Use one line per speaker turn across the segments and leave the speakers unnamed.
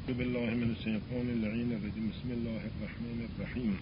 بالله من الشیطان اللعین الرجیم. بسم الله الرحمن الرحیم.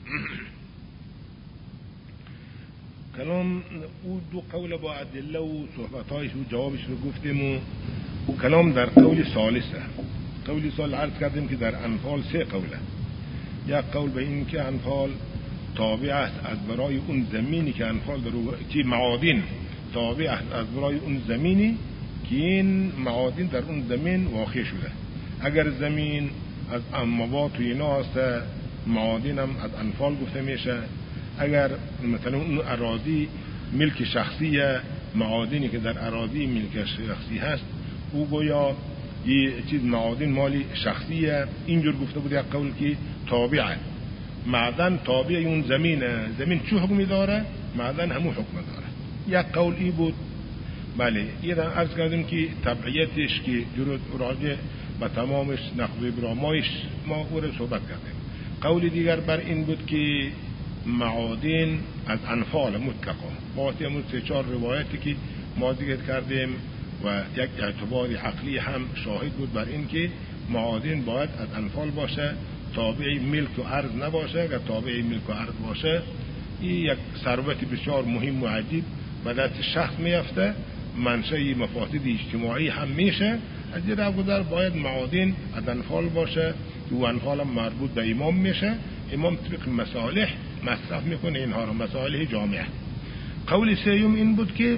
کلام او دو قول با ادله و صحبتایش و جوابش رو گفتیم و کلام در قول ثالثه. قولی سال عرض کردیم که در انفال سه قوله. یک قول به این که انفال تابع است از برای اون زمینی که انفال در که معادن تابع است از برای اون زمینی که این معادن در اون زمین واقع شده. اگر زمین از اموات و اینا است معادن هم از انفال گفته میشه. اگر مثلا اون اراضی ملک شخصی معادنی که در اراضی ملک شخصی هست او گویا یه چیز معادن مالی شخصیه. اینجور گفته بود یک قول که تابعه معدن تابع اون زمین چه حکمی داره؟ معدن همون حکم داره. یک قول ای بود. بله اینا عرض کردیم که تبعیتش که جرود راجع به تمامش نقض ابرامایش ما او را صحبت کردیم. قول دیگر بر این بود که معادن از انفال مطلقه باطی همون سه چار روایتی که ما ذکر کردیم و یک اعتبار عقلی هم شاهد بود بر این که معادن باید از انفال باشه، تابع ملک و ارض نباشه. اگر تابع ملک و ارض باشه این یک ثروت بسیار مهم و عجیب به دست شخص میفته، منشأ مفاسد اجتماعی هم میشه. از این رو گذر باید معادن از انفال باشه و انفال هم مربوط به امام میشه. امام طبق مصالح مصرف میکنه اینها رو، مصالح جامعه. قول سیوم این بود که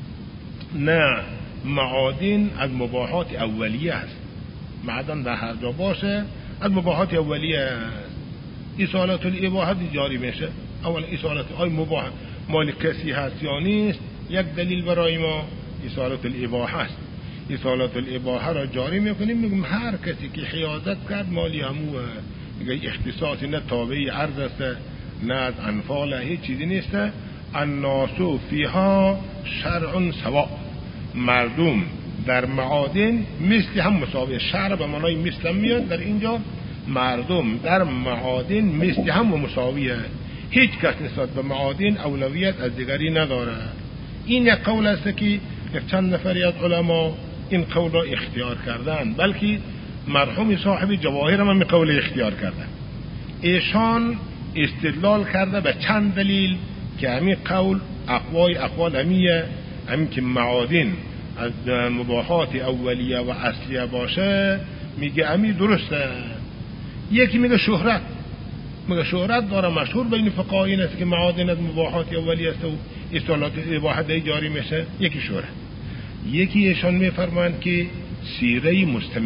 نه، معادن از مباحات اولیه است. معدن در هر جا باشه از مباحات اولیه است. اصالت الاباحه جاری میشه. اول اصالت آی مباح مال کسی هست یا نیست یک دلیل برای ما اصالت الاباحه است. اصالت الاباحه را جاری میکنیم، میگم هر کسی که حیازت کرد مالی هموه. میگه اختصاص نه تابع ارض است نه از انفال، هیچ چیزی نیست. الناس فیها شرع سواء، مردم در معادن مثل هم مساوی. شرع به معنای مثل میاد در اینجا. مردم در معادن مثل هم و مساویه. هیچ کس نسبت به معادن اولویت از دیگری نداره. این یک قول است که چند نفری از علما این قول را اختیار کردن، بلکه مرحوم صاحب جواهر هم قول اختیار کردن. ایشان استدلال کرده به چند دلیل که همین قول اقوال همیه، همین که معادن از مباحات اولیه و اصلیه باشه، میگه همین درسته. یکی میگه شهرت، میگه شهرت داره مشهور بین فقها این است که معادن از مباحات اولیه است و اصالات اباحه جاری میشه. یکی شهرت. یکی ایشان میفرمایند که سیره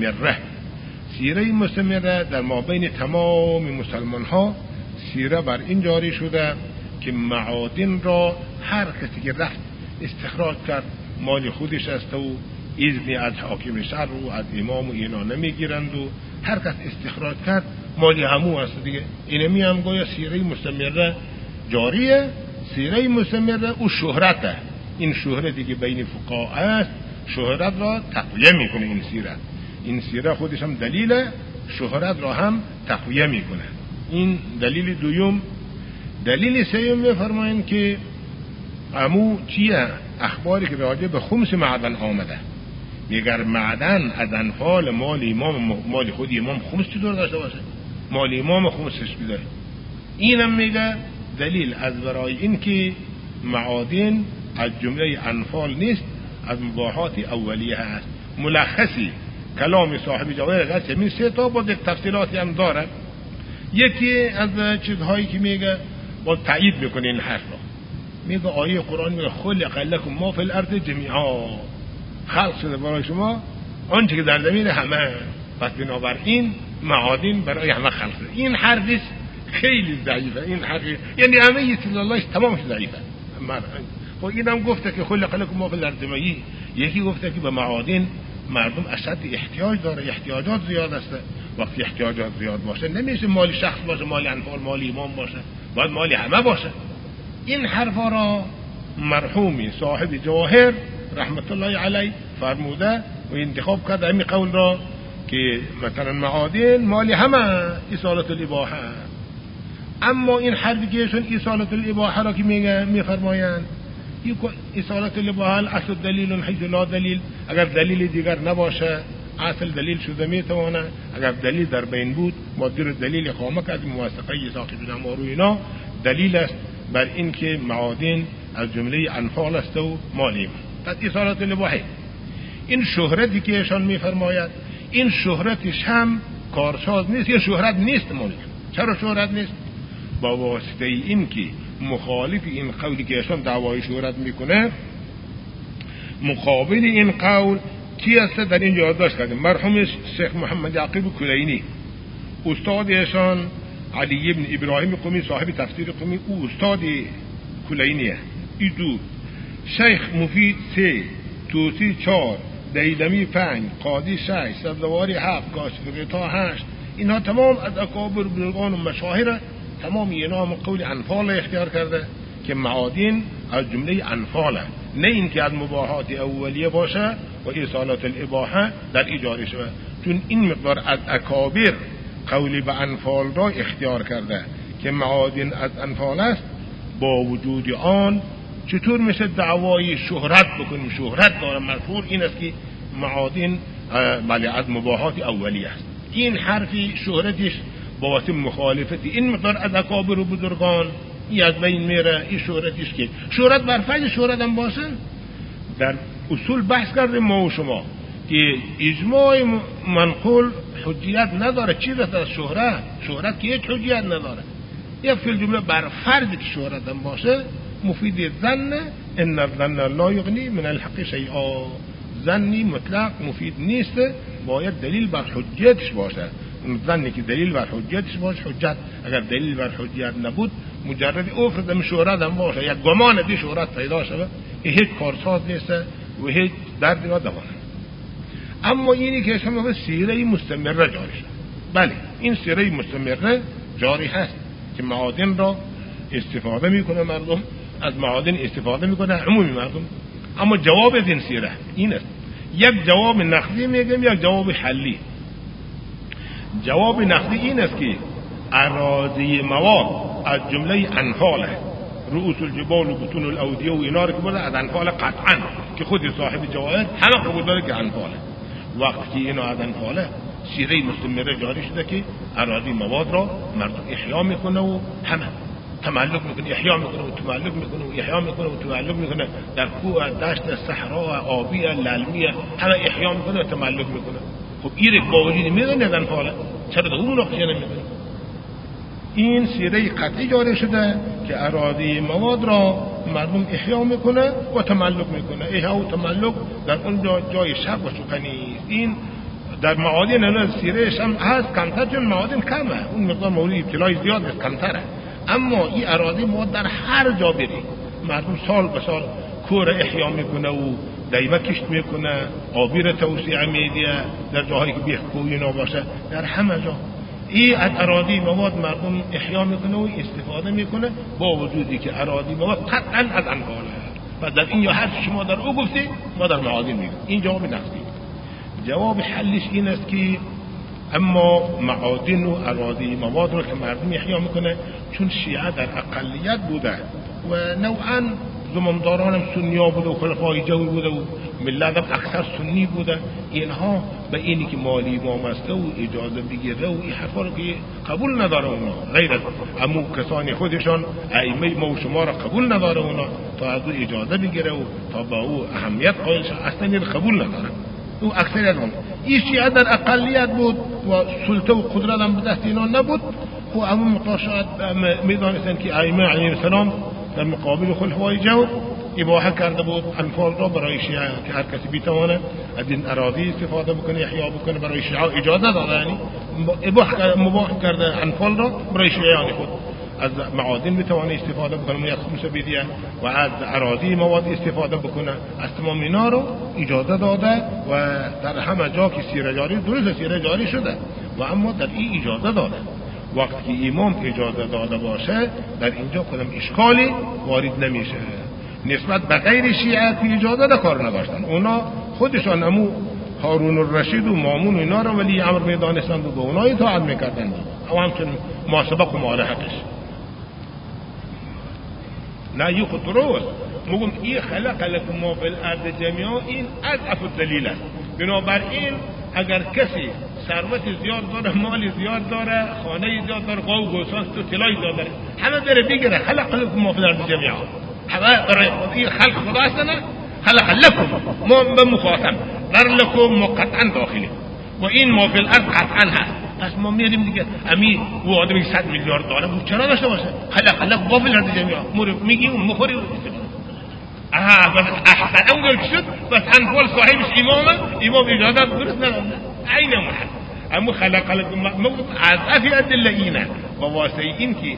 مستمره در مابین تمام مسلمان ها سیره بر این جاری شده که معادن را هر کسی که رفت استخراج کرد مال خودش است و اذن از حاکم شهر و از امام و اینا نمیگیرند و هر کس استخراج کرد مالی همو است دیگه. اینمی هم گویا سیره مستمره جاریه. سیره مستمره او شهرته. این شهرت دیگه بین فقها است، شهرت را تقویه میکنه. این سیره خودش هم دلیل شهرت را هم تقویه میکنه. این دلیل دوم. دلیل سوم میفرمایند که امو چیه؟ اخباری که راجع به خمس معدن آمده. میگر معدن از انفال مال امام، مال خود امام خمس چطور داشته باشه؟ مال امام خمسش بداره. اینم میگه دلیل از برای این که معادن از جمله انفال نیست، از مباحات اولیه هست. ملخصی کلام صاحب جواهر غصه من سه تا با تفصیلاتی هم داره. یکی از چیزهایی که میگه با تایید میکنه این حرف را، میگه آیه قرآن میگه خلق لکم ما فی الارض جمیعا، خلق شده برای شما آنچه که در زمین همه، پس بنابراین معادن برای همه خلق شده. این حرفش خیلی ضعیفه. این حرف یعنی همه استدلالش تمامش ضعیفه. خب اینم گفته که خلق لکم ما فی الارض جمیعا، یکی گفته که به معادن مردم اشد احتیاج داره، احتیاجات زیاد است. وقتی احتیاجات زیاد باشه نمیشه مال شخص باشه، مال انفال، مال امام باشه، باید مال همه باشه. این حرفا را مرحومی صاحب جواهر رحمت الله علیه فرموده و انتخاب کرده همین قول را که مثلا معادن مال همه اصالت الاباحه. اما این حرفی که ایشون اصالت الاباحه را که میفرمایند، اصالت الاباحه اصل دلیل حیث لا دلیل، اگر دلیل دیگر نباشه اصل دلیل شده میتونه اگر دلیل در بین بود مادر دلیل اقامه کرد موثقه ساقط نما رو اینا دلیل است بر این که معادن از جمله انفال است و مالیم. پس اصالت الاباحه این شهرتی که ایشان میفرماید این شهرتش هم کارساز نیست، یه شهرت نیست مالک. چرا شهرت نیست؟ با واسطه این که مخالف این قولی که ایشان دعوای شهرت میکنه مقابل این قول کی است در این یادداشت کردیم مرحوم شیخ محمد یعقوب کلینی استاد ایشان علی ابن ابراهیم قمی صاحب تفسیر قمی او استاد کلینیه. این دو شیخ مفید 3 توسی 4 دیلمی 5 قاضی 6 صدواری 7 کاشف غطا 8 اینها تمام از اکابر بزرگان و مشاهره تمام اینا هم قول انفال اختیار کرده که معادن از جمله انفاله، نه اینکه از مباحات اولیه باشه و اصالات الاباحه در ایجاری شده. چون این مقدار از اکابر قولی به انفال را اختیار کرده که معادن از انفال است، با وجود آن چطور میشه دعوای شهرت بکنیم؟ شهرت داره مشهور این است که معادن بله از مباحات اولیه است. این حرفی شهرتش با واسه مخالفتی این مقدار از اکابر و بزرگان از بین میره. این شهرتش که شهرت بر فرض شهرت هم باشه در اصول بحث کردیم ما و شما که اجماع منقول حجیت نداره. چیز است از شهرت که هیچ حجیت نداره. یا فی الجمله بر فرض که شهرت هم باشه مفید ظن ان الظن لا یغنی من الحق شیئا. ظنی مطلق مفید نیست، باید دلیل بر حجیتش باشه. اون ظنی که دلیل بر حجیتش باشه حجت. اگر دلیل بر حجیت نبود مجرد افرض شهرت هم باشه یک گمان دی شهرت پیدا شده هیچ کارساز نیست و هیچ دردی را دوانه. اما اینی که شما به سیره مستمره جاری شد، بله این سیره مستمره جاری هست که معادن را استفاده میکنه مردم، از معادن استفاده میکنه عمومی مردم. اما جواب این سیره این است، یک جواب نقدی میگم یک جواب حلی. جواب نقدی این است که اراضی مواد از جمله انفاله، رؤوس الجبال و بطون الاودیه و اینا رو که بوده از انفال قطعا که خود صاحب جواهر همه قبول داره که انفاله. وقتی اینا از انفاله سیره مستمره جاری شده که اراضی مواد را مردم احیا میکنه و همه تملک میکنه، احیا میکنه و تملک میکنه و احیا میکنه و تملک میکنه. در کوه، دشت، صحرا، آبیه، للمیه همه احیا میکنه و تملک میکنه. خب این با وجود میدونه از انفاله، چرا در اون نقطه نمیدونه؟ این سیره قطعی جاری شده که اراضی مواد را مردم احیا میکنه و تملک میکنه. احیا و تملک در اون جای شک و شبهه نیست. این در معادن الان سیرهش هم هست کمتر، چون معادن کمه، اون مقدار مورد ابتلای زیاد است کمتره. اما این اراضی مواد در هر جا بری مردم سال به سال کور احیا میکنه و دیمه کشت میکنه، آبی را توسعه میده در جاهایی که بیخکوی نباشه، در همه جا این از اراضی مواد مردم احیا میکنه و استفاده میکنه، با وجودی که اراضی مواد قطعا از انفاله. و در این یا هر شما در او گفتی ما در معادن میگیم. این جواب نقدی. جواب حلش این است که اما معادن و اراضی مواد رو که مردم احیا میکنه، چون شیعه در اقلیت بوده و نوعا زمامداران هم سنیا بوده و خلفای جوی بوده و ملت هم اکثر سنی بوده، اینها به اینی که مالی امام است و اجازه بگیره و این حرفا رو که قبول نداره اونا، غیر از امو کسانی خودشان ائمه ما و شما را قبول نداره اونا، تا از او اجازه بگیره و تا با او اهمیت قائل شه اصلا این قبول نداره. او اکثریت هم این شیعه در اقلیت بود و سلطه و قدرت هم به دست اینا نبود. و امو مقاشات میدانستن که ائمه علیهم السلام در مقابل خلفای جو اباحه کرده بود انفال را برای شیعه که هر کسی بیتوانه از این اراضی استفاده بکنه، احیا بکنه. برای شیعه اجازه داده، یعنی مباح کرده انفال را برای شیعه خود. از معادن میتوانه استفاده بکنه یک خمسه بیدیه و از اراضی مواد استفاده بکنه. از تمام اینا رو اجازه داده و در همه جا که سیره جاری درست سیره جاری شده و اما در این اجازه داده. وقتی که امام اجازه داده باشه در اینجا کدام اشکالی وارد نمیشه. نسبت به غیر شیعه که اجازه ده کار نداشتن، اونا خودشان همو هارون الرشید و مامون و اینا رو ولی امر میدانستند و به اونا اطاعت میکردند او همچون ما سبق و مالحقش. نه یه خود درست مگم این خلق لکم ما فی الارض جمیعا، این اضعف الدلیل است. بنابراین اگر کسی ثروت زیاد داره، مال زیاد داره، خانه زیاد داره، قاو گوسفند تو طلای زیاد داره، همه بره بگیره. خلق لكم ما في الارض جميعا. همه برای این خلق خدا هستن. خلق لكم ما بمخاطب در لكم مقطعا داخلی و این ما فی الارض قطعا هست. پس ما میریم دیگه امی و آدمی 100 میلیارد داره بود چرا داشته باشه؟ خلق لكم ما فی الارض جميعا. میگی اون مخوری بس احسن اون شد بس انفال صاحبش امام اجازه درست نداره. عین محل اما خلق لكم از افی ادله اینه و واسه این که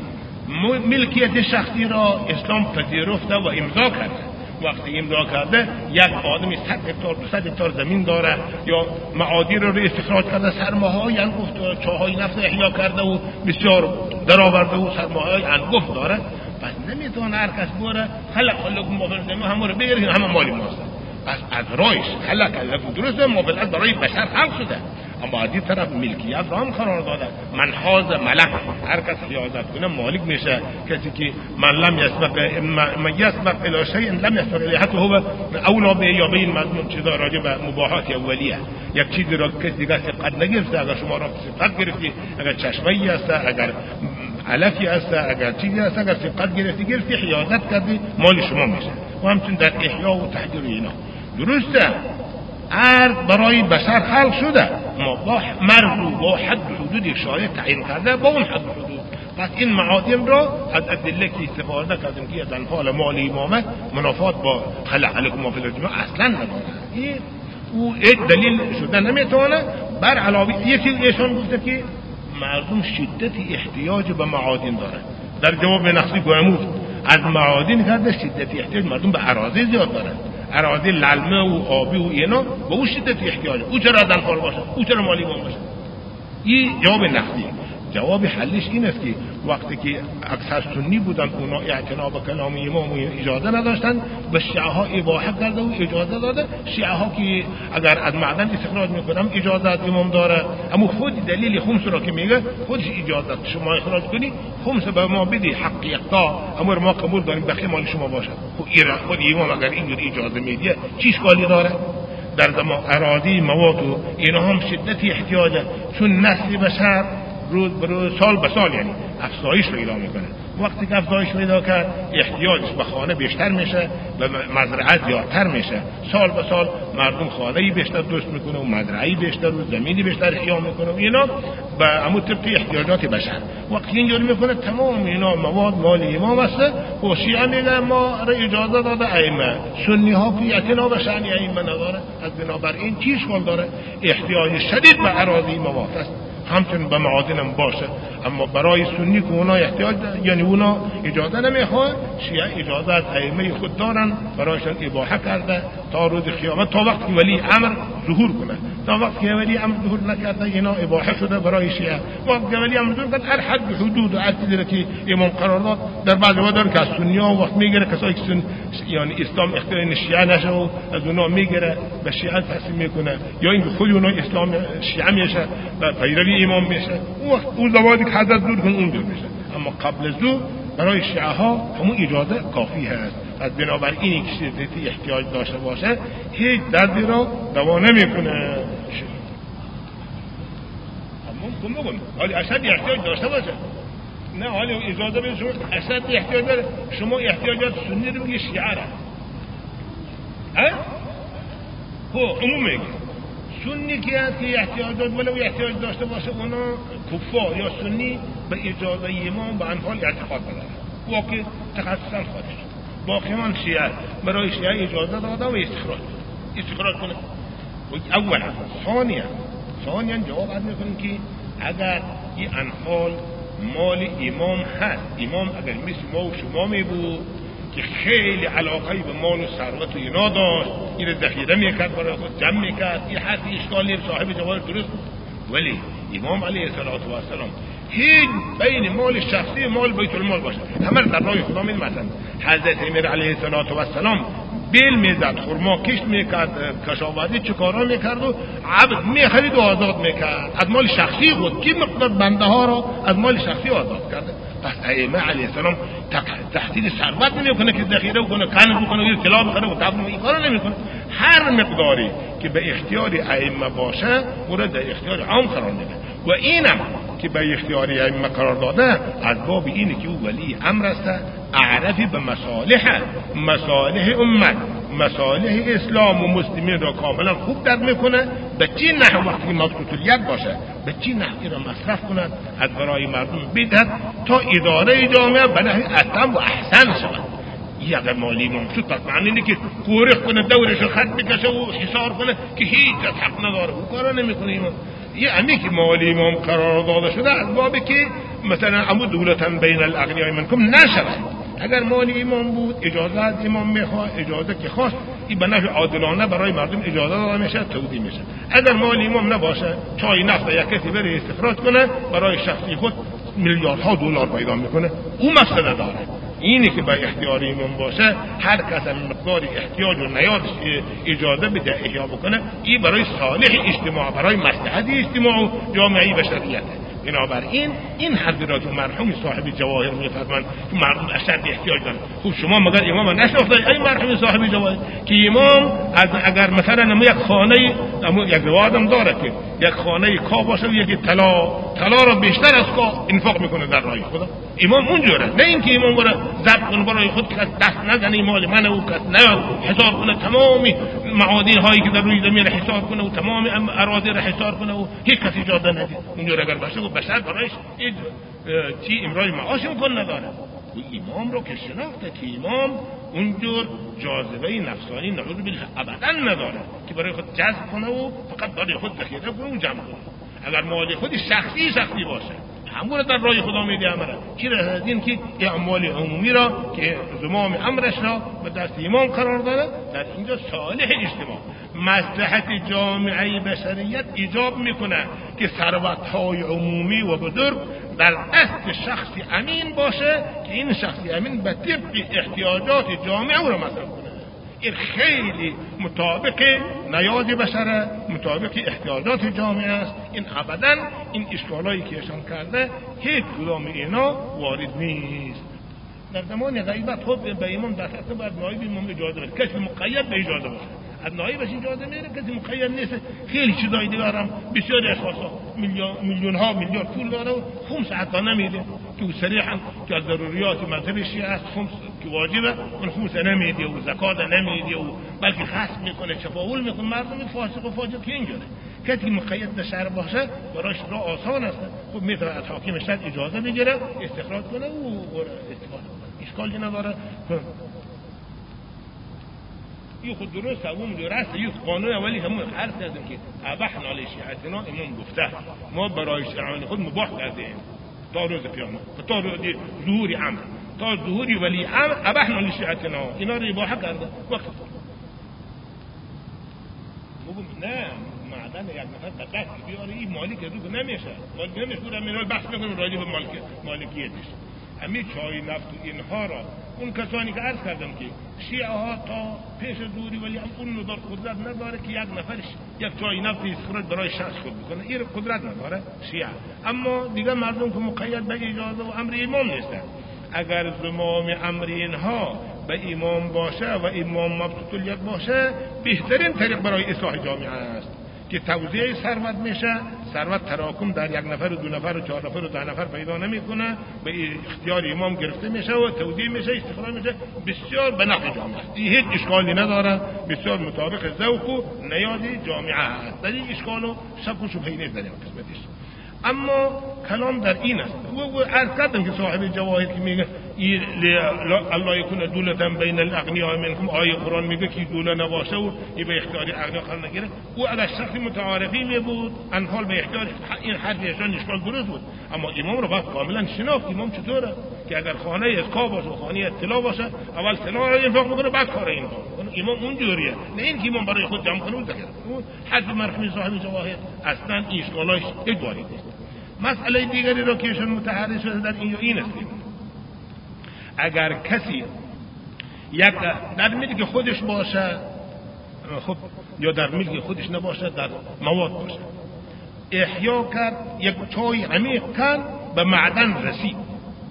ملکیت شخصی را اسلام پذیرفته و امضا کرده. وقتی امضا کرده یک آدمی 100 هکتار 200 هکتار زمین داره یا معادن رو استخراج کرده، سرماهای انگفت چاهای نفت احیا کرده و بسیار درآورده و سرماهای انگفت داره، پس نمیتونه هر کس بره خلق لكم ما فی الارض همه رو بگیره همه مالی ماست. پس از رایش خلق لكم درسته ما فی الارض برای بشر خلق شده، اما از این طرف ملکیت را هم قرار داده. من حاز ملک، هر کس ریاضت کنه مالک میشه. کسی که من لم یسبق الی شیء لم یسبق الیه، حتی هو اولا به یا به این مضمون چیزا راجع به مباحات اولیه. یک چیزی را کسی دیگه سبقت نگرفته، اگر شما را سبقت گرفتی، اگر چشمه‌ای هست، اگر علفی هست، اگر چیزی هست، اگر سبقت گرفتی حیازت کردی مال شما میشه. و همچنین در احیا و تحریر اینا درسته. ارض برای بشر خلق شده، ما با مرد و با حد حدود شایع تعیین کرده با اون حد حدود. پس این معادن را از ادله که استفاده کردیم که از انفال مال امامه منافات با خلق لكم ما فی الارض اصلا نداره. این او دلیل شده نمیتونه. بر علاوه یکی ایشان گفته که مردم شدت احتیاج به معادن داره. در جواب نقصی گویمود از معادن کرده شدت احتیاج مردم به اراضی زیاد داره. اراضی للمه و آبی و اینا به اون شدت احتیاج. او چرا دنفال باشه؟ او چرا مالی باشه؟ این جواب نقدی. جواب حلش این است که وقتی که اکثر سنی بودن اونا اعتنا به کلام امام اجازه نداشتن، به شیعه ها اباحه کرده و اجازه داده. شیعه ها که اگر از معدن استخراج میکنم اجازه امام داره، اما خود دلیل خمس را که میگه خودش اجازه شما اخراج کنی خمس به ما بدی حق یقطا، اما ما قبول داریم بخی مال شما باشه. خود امام اگر اینجوری اجازه میده چه اشکالی داره؟ در زمان اراضی مواد و اینا هم شدت احتیاجه، چون نسل بشر روز به روز سال به سال یعنی افزایش پیدا میکنه. وقتی که افزایش پیدا کرد احتیاجش به خانه بیشتر میشه، به مزرعه زیادتر میشه. سال به سال مردم خانه‌ای بیشتر درست میکنه و مزرعه‌ای بیشتر و زمینی بیشتر احیا میکنه و اینا به همون طبق احتیاجات بشر. وقتی اینجوری میکنه تمام اینا مواد مال امام است و شیعه میگن ما را اجازه داده ائمه، سنی ها که اعتنا به شأن ائمه نداره. از بنابراین چی اشکال داره؟ احتیاج شدید به اراضی مواد است، همچنین به معادن هم باشه. اما برای سنی که اونا احتیاج یعنی اونا اجازه نمیخواد، شیعه اجازه از ائمه خود دارن برایشان اباحه کرده تا روز قیامت، تا وقتی که ولی امر ظهور کنه. تا وقتی که ولی امر ظهور نکرده اینا اباحه شده برای شیعه. وقتی که ولی امر ظهور کرد هر حد حدود و عددی که امام قرار داد در بعض وقت که از سنی‌ها وقت میگیره کسایی که یعنی اسلام اختیار شیعه نشه و از اونا میگیره به شیعه تسلیم میکنه، یا اینکه خود اونا اسلام شیعه میشه و پیروی امام میشه. اون زمانی که حضرت دور کن اون دور میشه. اما قبل از دور برای شیعه ها همون اجازه کافی هست. از بنابراین اینی که شدتی احتیاج داشته باشه هیچ دردی را دوا نمیکنه. اما بگم حالی اشد احتیاج داشته باشه، نه حالی اجازه بده شما اشد احتیاج داره. شما احتیاجات سنی رو میگه شیعه را عموم میگه سنی که هست که احتیاجات ولو احتیاج داشته باشه اونا کفار یا سنی به اجازه امام به انفال اعتقاد بداره. واقع تخصصا خودش باقیمان شیعه برای شیعه اجازه داده و استخراج کنه. اولا ثانیا جواب عرض میکنیم که اگر این انفال مال امام هست، امام اگر مثل ما و شما می بود که خیلی علاقه به مال و ثروت و اینا داشت، این ذخیره میکرد برای خود جمع میکرد، این حد اشکالی صاحب جواب درست. ولی امام علیه السلام هیچ بین مال شخصی و مال بیت المال باشه همه در راه خدا می مثلا حضرت امیر علیه السلام بیل میزد، خرما کشت میکرد، کشاورزی چه کارا میکرد و عبد میخرید و آزاد میکرد از مال شخصی خود. کی مقدار بنده ها را از مال شخصی آزاد کرده؟ پس ائمه علیه السلام تحصیل ثروت نمیکنه که ذخیره کنه، کنز بکنه، یه طلا بخره و تبن، این کارو نمیکنه. هر مقداری که به اختیار ائمه باشه اون را در اختیار عام قرار میده. و اینم که به اختیار ائمه قرار داده از باب اینه که او ولی امر است، اعرفی به مصالح امت، مصالح اسلام و مسلمین را کاملا خوب درک میکنه. به چی نحو وقتی مبسوط الید باشه به چی نحو این را مصرف کنه از برای مردم بدهد تا اداره جامعه به نحو اتم و احسن شود. یه اگر مالی ممسوط پس معنی اینه که قورق کنه، دورش رو خط بکشه و حصار کنه که هیچ حق نداره، او کارا نمیکنه. ایمان یه امی که مالی امام قرار داده شده از بابی که مثلا امو دولتن بین الاغنیاء منکم نشود. اگر مالی امام بود اجازه از امام میخواد، اجازه که خواست این به نحو عادلانه برای مردم اجازه داده میشه، توزیع میشه. اگر مالی امام نباشه چای نفت یک کسی بره استخراج کنه برای شخصی خود میلیاردها دلار پیدا میکنه، او مسئله داره. اینی که به اختیار امام باشه هر کس مقدار احتیاج و نیازش اجازه بده احیا بکنه، این برای صالح اجتماع، برای مصلحت اجتماع و جامعه بشریت. بنابراین این حرفی را که مرحوم صاحب جواهر میفرمایند که مردم اشد احتیاج دارند. خب شما مگر امام نشناختید؟ ای مرحوم صاحب جواهر که امام اگر مثلا یک خانه یک روادم داره که یک خانه کا باشه و یک طلا را بیشتر از کا انفاق میکنه در راه خدا، امام اونجوره. نه اینکه امام بره ضبط کنه برای خود که دست نزنه مال من و کس نیاد حساب کنه تمامی معادن هایی که در روی زمین حساب کنه و تمام اراضی را حساب کنه و هیچ کسی اجازه نده. اونجور اگر باشه و بشر برایش چی امرای معاش امکان نداره. امام رو که شناخته که امام اونجور جاذبه نفسانی نعوذ بالله ابدا نداره که برای خود جذب کنه و فقط برای خود ذخیره کنه و جمع کنه. اگر مال خود شخصی باشه همون در راه خدا میده امره. چرا از این که اعمال عمومی را که زمام امرش را به دست امام قرار داده، در اینجا صالح اجتماع مصلحت جامعه بشریت ایجاب میکنه که ثروت‌های عمومی و بزرگ در دست شخصی امین باشه که این شخصی امین به طبق احتیاجات جامعه او را مصرف کنه. این خیلی مطابق نیاز بشره، مطابق احتیاجات جامعه است. این ابدا این اشکالایی که اشان کرده هیچ کدام اینا وارد نیست. در زمان غیبت خود به امام دست باید نایب امام اجازه بده، کسی مقید به اجازه باشه. از نایبش اجازه میده، کسی مقید نیست. خیلی چیزای دیگه هم بسیاری اشخاصا میلیون ها میلیارد پول داره و خمس حتی نمیده که او صریحا که از ضروریات مذهب شیعه است، خمس که واجبه اون خمس نمیده و زکات نمیده و بلکه خصم میکنه، تفاول میکنه. مردم فاسق و فاجر که اینجوره. کسی مقید به شهر باشه برایش را آسان است. خب میتونه از حاکم شهر اجازه بگیره استخراج کنه و استفاده کنه، اشکالی نداره. این خود درست همون درست. این قانون اولی همون عرض کردیم که ابحنا لشیعتنا، امام گفته ما برای شیعان خود مباح کردیم تا روز قیامت، تا روز ظهور امر، تا ظهور ولی امر ابحنا لشیعتنا، اینا رو اباحه کرده. وقت نه معدن یک نفر دقیق بیاره این مالک رو نمیشه، مالک نمیشه. میرال بحث میکنه راجع به مالکیتش. همین چای نفت و اینها را اون کسانی که عرض کردم که شیعه ها تا پیش دوری ولی اون ندار قدرت نداره که یک نفرش یک چای نفت استخراج برای شخص خود بکنه، این قدرت نداره شیعه. اما دیگه مردم که مقید به اجازه و امر امام نیستن. اگر زمام امر اینها به امام باشه و امام مبسوط الید باشه، بهترین طریق برای اصلاح جامعه است که توزیع ثروت میشه. ثروت تراکم در یک نفر و دو نفر و چهار نفر و ده نفر پیدا نمیکنه، به اختیار امام گرفته میشه و توزیع میشه، استخراج میشه، بسیار به نفع جامعه است. این هیچ اشکالی نداره، بسیار مطابق ذوق و نیاز جامعه است. در این اشکالو شک و شبهه نیست در این قسمتش. اما کلام در این است و عرض کردم که صاحب جواهر که میگه الله یکون دولتا بین الاغنیاء منکم، آیه قرآن میگه که دوله نباشه و این به اختیار اغنیا قرار نگیره. او اگر شخص متعارفی می بود انفال به اختیار این حرفشان اشکال درست بود، اما امام رو باید کاملا شناخت. امام چطوره که اگر خانه اسکا باشه و خانه اطلاع باشه اول طلا رو انفاق میکنه بعد کار انفاق میکنه. امام اونجوریه، نه اینکه امام برای خود جمع کنه و ذکر کنه. حرف مرحوم صاحب جواهر اصلا این اشکالاش ادواری نیست. مسئله دیگری را که ایشون متحرک شده در این است اگر کسی یک در ملک خودش باشه، خب یا در ملک خودش نباشه، در مواد باشه، احیا کرد، یک چای عمیق کرد، به معدن رسید،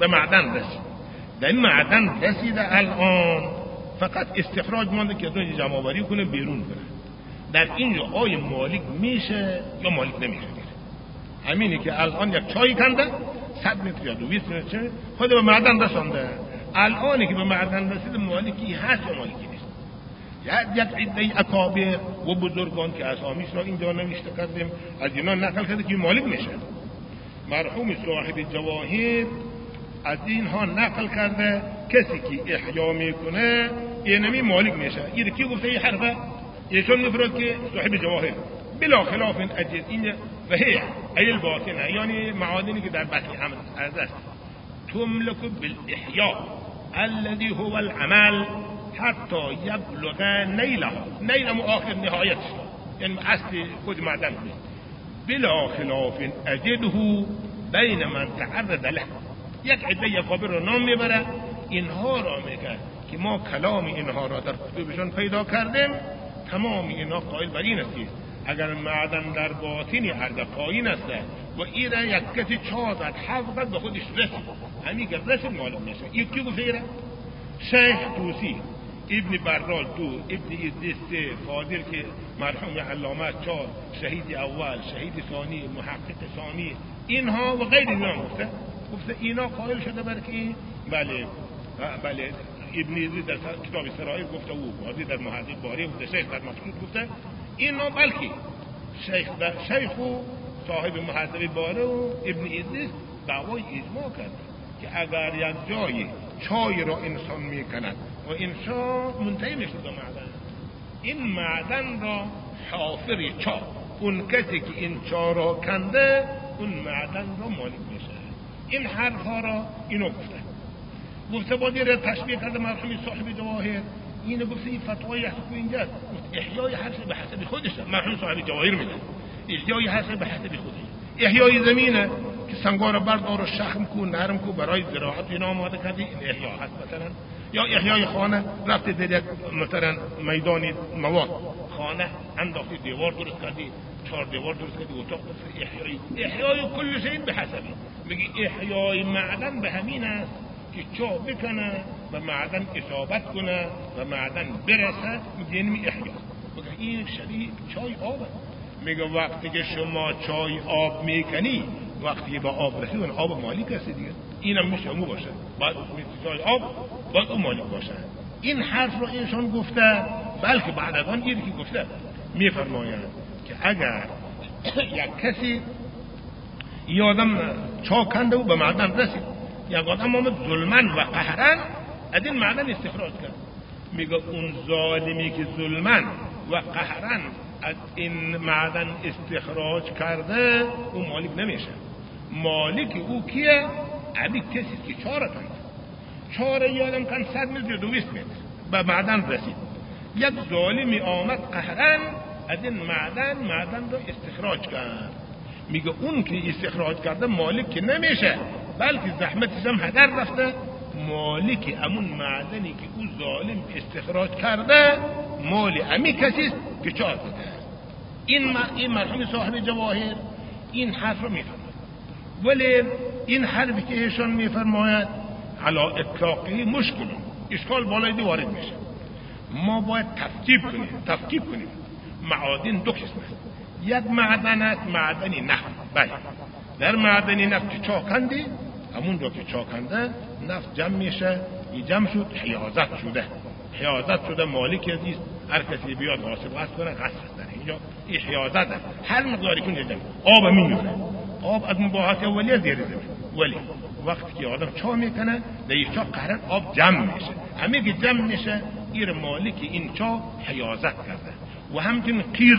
به معدن رسید. در این معدن رسیده الان فقط استخراج مانده که از اون جمع آوری کنه بیرون کنه. در اینجا آیا مالک میشه یا مالک نمیشه؟ همینه که الان یک چای کنده 100 متر یا 200 متر خود به معدن رسانده. الانی که به معدن رسید مالکی هست یا مالکی نیست؟ یک عده اکابر و بزرگان که اسامیش را اینجا نوشته کردیم از اینا نقل کرده که مالک میشه. مرحوم صاحب جواهر از اینها نقل کرده کسی که احیا میکنه اینمی مالک میشه. این کی گفته این حرفه؟ ایشون میفرد که صاحب جواهر بلا خلاف اجل این فهی ای الباطنه، یعنی معادنی که در بطن عمل از است تملک بالاحیاء الذي هو العمل حتی یبلغ نیله، نیله آخر نهایت، یعنی اصل خود معدن بلا خلاف اجده بین من تعرض له. یک عده اکابر رو نام میبره، اینها را میگه که ما کلام اینها را در کتبشان پیدا کردیم. تمام اینها قائل بر این است که اگر معدن در باطنی هرگاه قاین است و این را یک کسی چادت حفظت به خودش رسید، همین که رسید معلوم میشه. این کی گفته ایره؟ شیخ توسی، ابن برال دو، ابن ادریس فاضل که مرحوم علامه 4، شهید اول، شهید ثانی، محقق ثانی، اینها و غیر اینا گفته اینا قائل شده بر که بله ابن ادریس در کتاب سرائر گفته او، قاضی در محقق باری گفته، شیخ در مقصود گفته اینا، بلکه شیخ و صاحب محقق باری و ابن ادریس دعوای اجماع کرد که اگر یک جای چای را انسان میکند و انسان منتهی میشه به معدن، این معدن را حافر چا، اون کسی که این چا را کنده اون معدن را مالک میشه. این حرفها را اینو گفته بازی را تشبیه کرده مرحوم صاحب جواهر. اینو گفته این فتوای هست که اینجا احیای هر چیز به حسب خودش. مرحوم صاحب جواهر میگه احیای هر چیز به حسب خودش. احیای زمینه که سنگار بردار و شخم کو نرم کو برای زراعت اینا آماده کردی، این احیا هست مثلا. یا احیای خانه رفته در یک مثلا میدان مواد خانه انداختی دیوار درست کردی، 4 دیوار درست کردی، اتاق احیای کل شیء به حسبی. میگی احیای معدن به همین است که چا بکنه و معدن اصابت کنه و معدن برسه، میگه نمی احیا. میگه این شبیه چای آبه. میگه وقتی که شما چای آب میکنی، وقتی به آب رسید اون آب مالک هست دیگه، اینم میشه امو باشه، باید چای آب باید اون مالک باشه. این حرف رو اینشان گفته، بلکه بعد از آن یکی گفته میفرمایند که اگر یک کسی یادم چا کنده و به معدن رسید، یک آدم آمد ظلمن و قهرن از این معدن استخراج کرد، میگه اون ظالمی که ظلمن و قهرن از این معدن استخراج کرده اون مالک نمیشه. مالک او کیه؟ عبی کسی که چاره کنده، چاره یادم کن 100 متر 200 متر به معدن رسید، یک ظالمی آمد قهرن از این معدن رو استخراج کرد، میگه اون که استخراج کرده مالک که نمیشه، بلکه زحمتش هم هدر رفته. مالک امون معدنی که او ظالم استخراج کرده مال امی کسیست که چار کرده. این مرحوم صاحب جواهر این حرف رو میفرماید، ولی این حرفی که ایشان میفرماید علا اطلاقی مشکل، اشکال بالای دی وارد میشه. ما باید تفکیک کنیم. معادن دو قسم است. یک معدن است معدنی نفت. بله، در معدنی نفت که چاکنده، همون رو که چاکنده نفت جمع میشه، این جمع شد حیازت شده مالک عزیز، هر کسی بیاد غاصب غصب کنه غصب داره. اینجا این حیازت است، هر مقداری کنه جمع آب میمیره. آب از مباحث اولیه زیر زمین، ولی وقتی که آدم چا میکنه در این چا قهرن آب جمع میشه، همه که جمع میشه ایر مالک این چا حیازت کرده. و همچنین قیر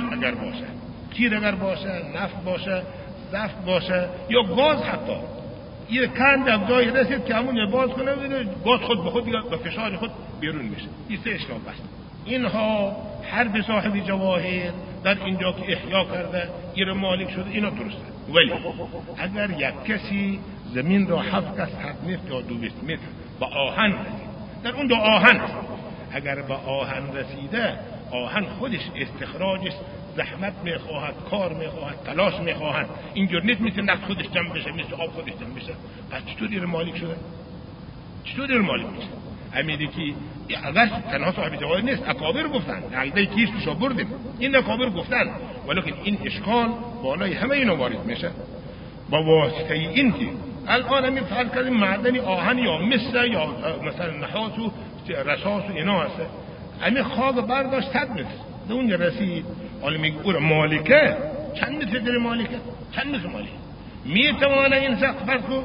اگر باشه، نفت باشه، زفت باشه یا گاز، حتی این کند از جای رسید که همون باز کنه گاز خود به خود به فشار خود بیرون میشه. این سه اشکال بست. اینها حرف صاحب جواهر در اینجا که احیا کرده این مالک شده اینا درسته. ولی اگر یک کسی زمین را 7 100 متر یا 200 متر با آهن رسید، در اون دو آهن اگر با آهن رسیده، آهن خودش استخراجش زحمت میخواهد، کار میخواهد، تلاش میخواهد. اینجور نیست مثل نفت خودش جمع بشه، مثل آب خودش جمع بشه. پس چطوری رو مالک شده؟ چطوری رو مالک میشه؟ امیدی که اگر تنها صاحب جواهر نیست، اکابر گفتن، عقیده کیستشو بردیم، این اکابر گفتن، ولیکن این اشکال بالای همه اینا وارد میشه با واسطه این که الان همین فرض کردیم معدن آهن یا مس یا مثلا نحاس و رصاص و اینا هست، همین خاک برداشت 100 متر به اون رسید. حالا میگه اون مالکه چند متر در مالکه؟ چند متر مالک میتونه این سقف فرض کو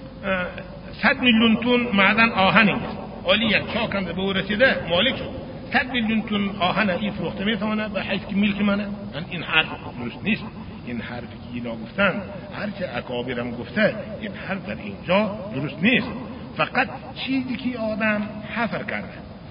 100 میلیون تن معدن آهن است، حالی یک چاکند به او رسیده مالک شد. 100 میلیون تن آهن این فروخته میتونه به حیث که ملک منه. این حرف درست نیست. این حرفی که اینا گفتن، هرچه اکابرم گفته، این حرف در اینجا درست نیست. فقط چیزی که آدم حفر کرده،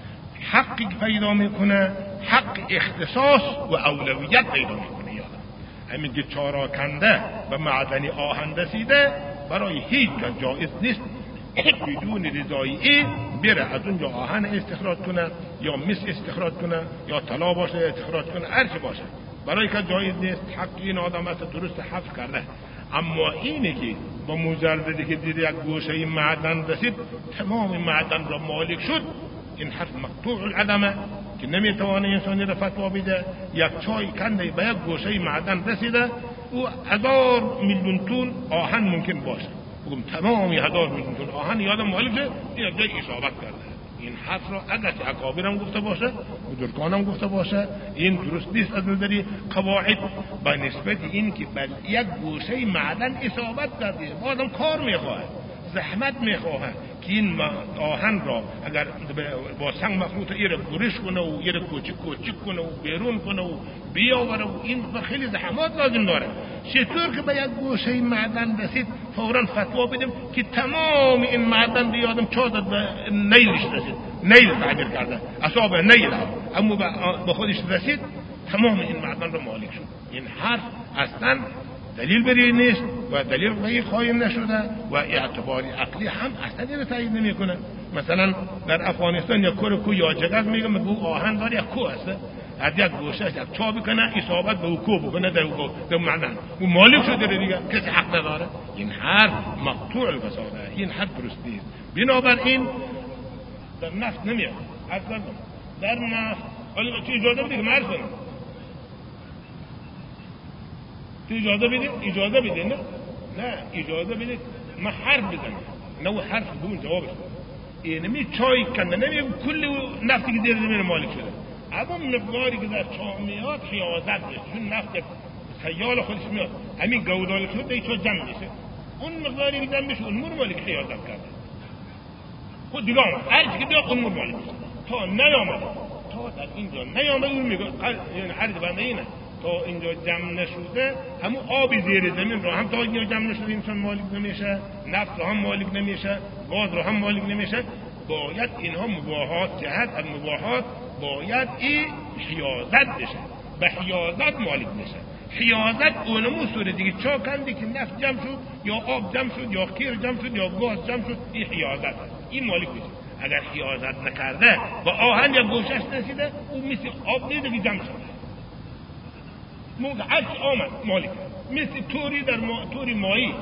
حقی که پیدا میکنه، حق اختصاص و اولویت پیدا میکنه. یادم همین که چاراکنده به معدن آهن رسیده، برای هیچ جایز نیست بدون رضایی بره از اونجا آهن استخراج کنه یا مس استخراج کنه یا طلا باشه استخراج کنه، هر چی باشه، برای که جایز نیست. حق این آدم است درست حفظ کرده. اما اینه که با مجردی که دید یک گوشه معدن رسید تمام معدن را مالک شد، این حرف مقطوع العدمه که نمیتوانه انسانی را فتوا بده. یک چای کنده به یک گوشه معدن رسیده و 1000 میلیون تن آهن ممکن باشه، بگم تمامی 1000 میلیون تن آهن یادم مالک شد، این جای اصابت کرده. این حرف را اگرچه اکابرم گفته باشه، بزرگانم گفته باشه، این درست نیست از نظر قواعد. به نسبت این که بر یک گوشه معدن اصابت کرده، آدم کار میخواهد، زحمت میخواهد که این آهن را اگر با سنگ مخلوط ایره برش کنه و ایره کوچک کنه و بیرون کنه و بیاوره، و این خیلی زحمات لازم داره. چطور که به یک گوشه معدن رسید فوراً فتوا بدیم که تمام این معدن بیادم چادت به نیلش رسید، نیل تعبیر کرده، اصاب نیل، اما به خودش رسید، تمام این معدن را مالک شد. این حرف اصلا دلیل بری نیست و دلیل بری قایم نشده و اعتباری عقلی هم اصلا این تایید نمی کنه. مثلا در افغانستان یک کو یا جگز میگم به آهن داره، یک کو هست، از یک گوشه یک چا بکنه اصابت به او کو بکنه در معدن و مالک شده دیگه، کسی حق نداره. این حرف مقطوع الفساده، این حرف درست نیست. بنابراین در نفت نمیاد. اصلا در نفت ولی چه اجازه بدید که مرز کنم، اجازه بده نه اجازه بده ما حرف بزنم، نو حرف بدون جوابش. اینمی چای کنده نمیم کل نفتی که دیر زمین مالک شده، اما مقداری که در چا میاد حیازت میشه، چون نفت خیال خودش میاد، همین گودال شد دی چا جمع میشه، اون مقداری که جمع میشه اون مور مالک حیازت کرده. خود دیگه آمد هرچی که بیاد اون مور مالک میشه. تا نیامده، تا در اینجا نیامده اون میگه عرض بنده اینه، تا اینجا جمع نشده همون آب زیر زمین را هم تا اینجا جمع نشده انسان مالک نمیشه، نفت را هم مالک نمیشه، گاز را هم مالک نمیشه. باید اینها مباحات جهت از مباحات باید این حیازت بشه، به حیازت مالک بشه. حیازت اونمو صورت دیگه چا کندی که نفت جمع شد یا آب جمع شد یا قیر جمع شد یا گاز جمع شد، این حیازت، این مالک بشه. اگر حیازت نکرده و آهن یا گوشش نسیده او مثل آب نیده که جمع شده، موقع هرچی آمد مالک، مثل توری در توری مایی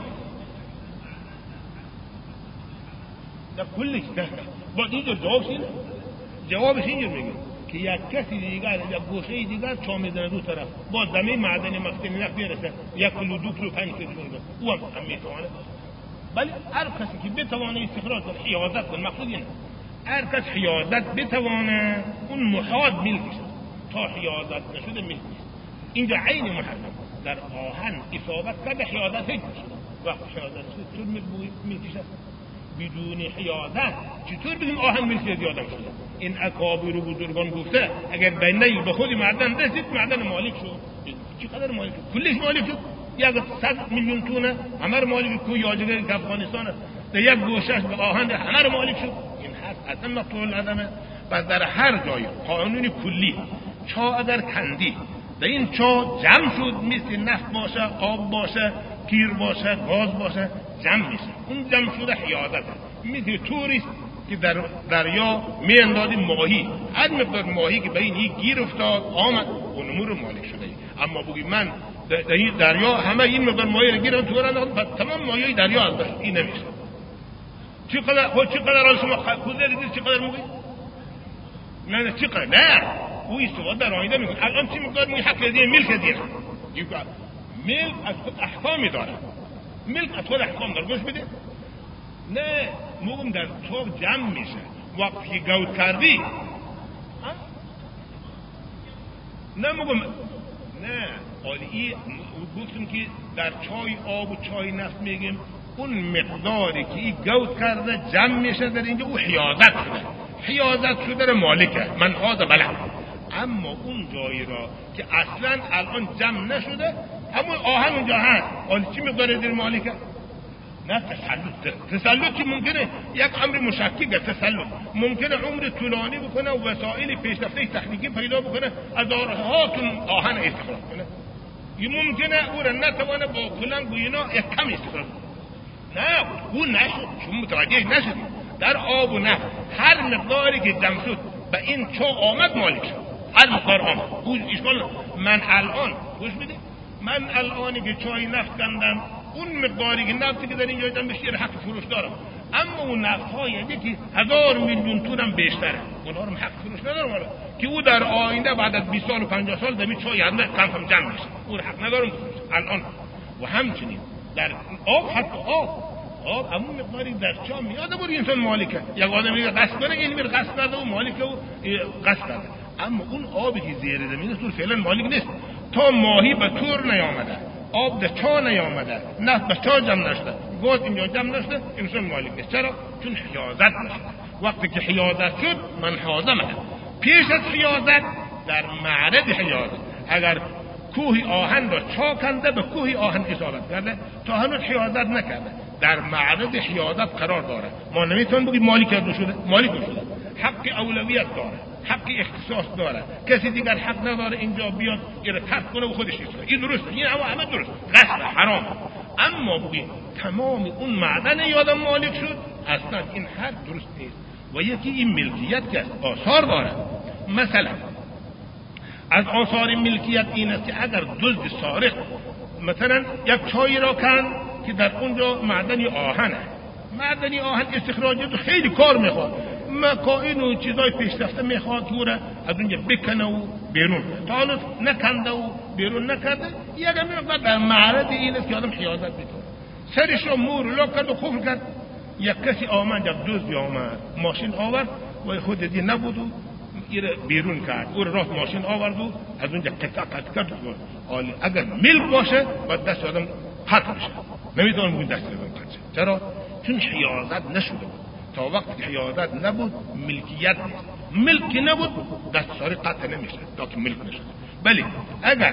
در کلش نه. با اینجا جوابش اینجا میگه که یک کسی دیگر یک گوشه دیگر چا میزنه دو طرف با زمین معدن مختنی نفت بیرسه 1 کیلو 2 کیلو 5 کیلو او هم میتوانه. ولی هر کسی که بتوانه استخراج کنه حیازت کنه، مقصود اینه هر کس حیازت بتوانه اون محاد ملک شد، تا حیازت نشده ملک نیست. اینجا عین محرم در آهن اصابت کرده حیازت هیچ نشده، وقت حیازت شد چطور ملک شد؟ بدون حیازت چطور بگیم آهن ملک یادم شده؟ این اکابر و بزرگان گفته اگر بینه به خود معدن رسید معدن مالک شد. چقدر مالک شد؟ کلش مالک شد. یک 100 میلیون تونه همه مالک کوی یاجگری که افغانستان است، در یک گوشش به آهن همه مالک شد. این حرف اصلا مقطوع العدمه. و در هر جای قانون کلی چا اگر کندی در این چا جمع شد، مثل نفت باشه، آب باشه، قیر باشه، گاز باشه، جمع میشه. اون جمع شده حیازت، مثل توریست که در دریا میاندازیم ماهی، هر مقدار ماهی که به این گیر افتاد آمد اون امور مالک شده. اما بگی من در این دریا همه این مقدار مایع گیرم تو برندم تمام مایع دریا از بشه، این نمیشه. چقدر از شما کوزه دیدید چقدر موقعی؟ نه چقدر؟ نه او استفاده در آینده میکنه. الان چی مقدار موی حق دیگه ملک دیگه ملک از خود احکامی داره، ملک از خود احکام داره. گوش بده، نه موقعم در چاق جمع میشه وقتی گود کردی نه موقعم نه آلی گفتم که در چای آب و چای نفت میگیم اون مقداری که این گود کرده جمع میشه در اینجا او حیازت شده در مالکه من حاضر بله. اما اون جایی را که اصلا الان جمع نشده همون آهن اونجا هست، آلی چی مقداری در مالکه؟ نه تسلط که ممکنه یک امر مشککه. تسلط ممکنه عمر طولانی بکنه و وسایل پیشرفته تکنیکی پیدا بکنه هزارها تن آهن استخراج کنه. این ممکنه او را نتوانه با کلنگ و اینا یک کم استخراج کنه. نه او نشد، شما متوجه نشدید. در آب و نفت هر مقداری که جمع شد به این چاه آمد مالک شد، هر مقدار آمد. من الان گوش بده، من الانی که چای نفت کندم اون مقداری که نفتی که در اینجا دارم بشه حق فروش دارم، اما اون نفت های که 1000 میلیون تون هم بیشتره اونها رو حق فروش ندارم که او در آینده بعد از 20 سال و 50 سال در این چای هم کم جمع میشه، اون حق ندارم الان. و همچنین در آب، حتی آب همون مقداری در چاه میاد بر انسان مالکه. یک آدم میگه قصد کنه، این میره قصد کرده و مالکه و قصد کرده، اما اون آبی که زیر زمین است فعلا مالک نیست. تا ماهی به طور نیامده، آب در چاه نیامده، نفت به چاه جمع نشده، گاز اینجا جمع نشده، انسان مالک نیست. چرا؟ چون حیازت نشده. وقتی که حیازت شد من حازمه. پیش از حیازت در معرض حیازت اگر کوه آهن را چاه کنده به کوه آهن اصابت کرده تا هنوز حیازت نکرده، در معرض حیازت قرار داره. ما نمیتونیم بگیم مالک نشده، مالک نشده، حق اولویت داره، حق اختصاص داره. کسی دیگر حق نداره اینجا بیاد اینو ترک کنه و خودش بشه. این درسته، این همه درست، غصب حرام. اما بگیم تمام اون معدن یادم مالک شد، اصلا این حد درست نیست. و یکی این ملکیت که آثار داره. مثلا از آثار ملکیت این است که اگر دزد سارق مثلا یک چای را کن که در اونجا معدنی آهنه، معدنی آهن استخراجات خیلی کار میخواد، مکائن و چیزای پیشرفته میخواد که او را از اونجا بکنه و بیرون، تا حالا نکنده و بیرون نکرده. یک مقدار در معرض این است که آدم حیازت میکنه، سرش را مور و لاک کرد و قفل کرد. یک کسی آمد، یک دزدی آمد ماشین آورد و خود دی نبود و ایره بیرون کرد، او را راه ماشین آورد و از اونجا قطع کرد. اگر ملک باشه باید دست آدم قطع بشه، نمیتونم بگیم دست آدم قطع شه. چرا؟ چون حیازت نشده بود. تا وقتی حیازت نبود ملکیت نیست. ملک نبود دست سارق قطع نمیشه تا که ملک نشده. بله اگر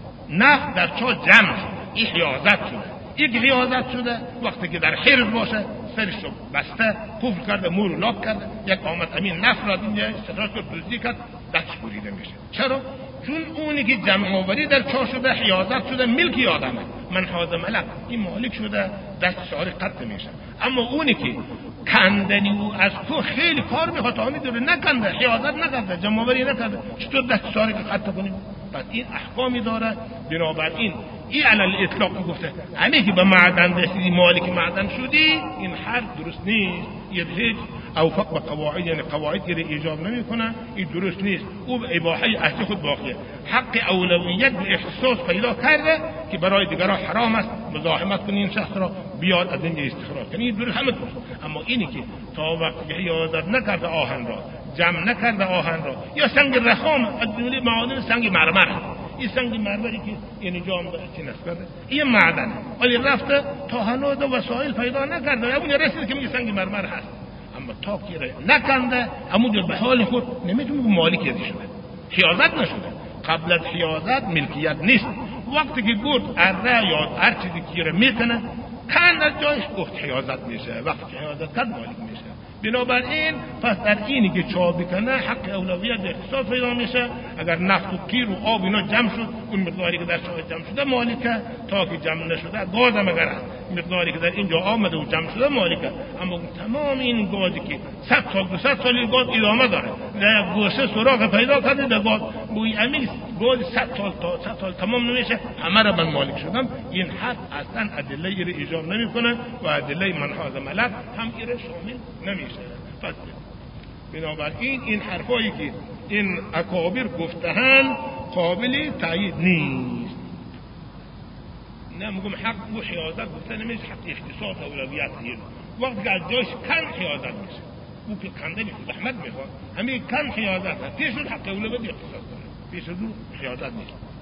نفت در چاه جمع شده این حیازت شده. یک حیازت شده وقتی که در حرز باشه سرش رو بسته قفل کرده، مور و لاک کرده، یک آمد امین نفت را اینجا استخراج کرد دزدی کرد، دست بریده میشه. چرا؟ چون اونی که جمع آوری در چاه شده حیازت شده، ملکی آدمه، من حاضر ملک، این مالک شده، دست سارق قطع میشه. اما اونی که کندنی و از تو خیلی کار میخواد تا میدونه نکنده، حیازت نکرده، جمع آوری نکرده، چطور دست سارق قطع کنیم؟ پس این احکامی داره. بنابراین این علل اطلاق گفته همه که به معدن رسیدی مالک معدن شدی، این حرف درست نیست. این هیچ اوفق به قواعد، یعنی قواعد که ایجاب نمیکنه، این درست نیست. او به اباحه اصل خود باقیه. حق اولویت به اختصاص پیدا کرده که برای دیگران حرام است مزاحمت کنی این شخص را بیاد از اینجا استخراج کنی، این درست همه درست. اما اینی که تا وقتی حیازت نکرده آهن را، جمع نکرده آهن را، یا سنگ رخام از جمله معادن سنگ مرمر، این سنگ مرمری که این جام داره چی نسبته، این معدن ولی رفته تا هنوز وسایل پیدا نکرده، اون رسید که میگه سنگ مرمر هست، اما تا که نکنده همونجا به حال خود نمیتونه مالک یادی شده، حیازت نشده. قبل از حیازت ملکیت نیست. وقتی که گفت اره یا هر چیزی که میکنه کند از جایش گفت حیازت میشه، وقتی که حیازت کرد مالک میشه. بنابراین پس در اینی که چاه بکنه حق اولویت اختصاص پیدا میشه. اگر نفت و کیر و آب اینا جمع شد، اون مقداری که در چاه جمع شده مالکه، تا که جمع نشده گاز هم اگر مقداری که در اینجا آمده و جمع شده مالکه. اما تمام این گازی که 100 سال 200 سال این گاز ادامه داره، در گوشه سراغ پیدا کرده در گاز بوی امیست گل 100 سال تا 100 سال تمام نمیشه همه را من مالک شدم، این حرف اصلا ادله را ایجاب نمیکنه و ادله منحاز ملک هم را شامل نمیشه. پس بنابراین این حرفایی که این اکابر گفتهن قابل تایید نیست. نه میگم حق و حیازت گفته نمیشه، حق اختصاص اولویت نیست. وقتی که از جایش کم حیازت میشه، او که کنده میخواد احمد میخواد همین کم حیازت هست، پیش رو حق اولویت اختصاص داره، پیش رو حیازت نیست.